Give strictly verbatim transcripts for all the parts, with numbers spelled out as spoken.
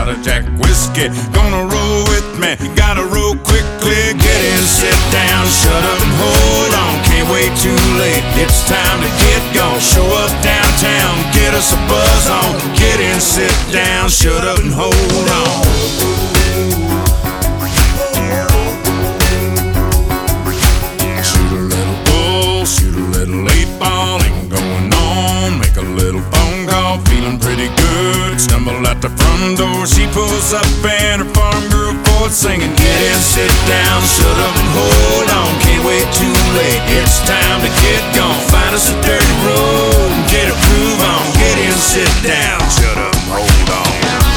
shot of Jack whiskey. Gonna roll with me, gotta roll quickly. Get in, sit down, shut up and hold on. Can't wait too late, it's time to get gone. Show up downtown, get us a buzz on. Get in, sit down, shut up and hold on. Shoot a little bull, shoot a little eight ball, ain't going on. Make a little phone call, feeling pretty good. Stumble out the front door, she pulls up and her farm girl chord singing. Get in, sit down, shut up and hold on. Can't wait too late, it's time to get gone. Find us a dirty road and get a groove on. Get in, sit down, shut up and hold on.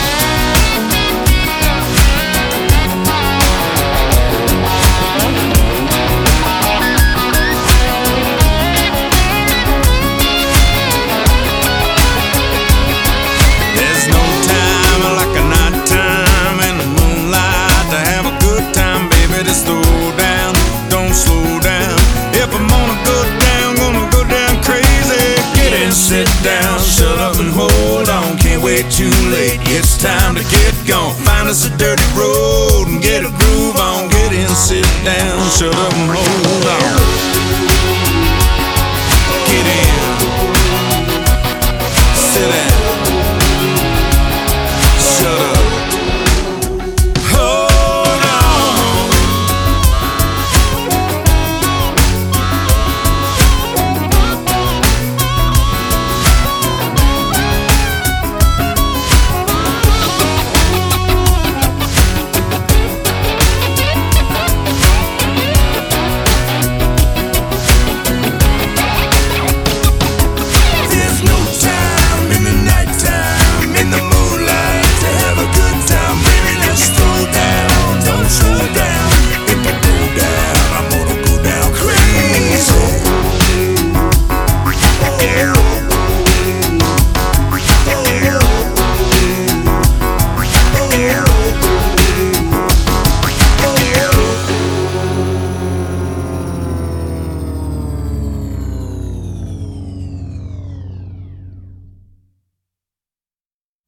Slow down, don't slow down. If I'm gonna go down, gonna go down crazy. Get in, sit down, shut up and hold on. Can't wait too late, it's time to get gone. Find us a dirty road and get a groove on. Get in, sit down, shut up and hold on.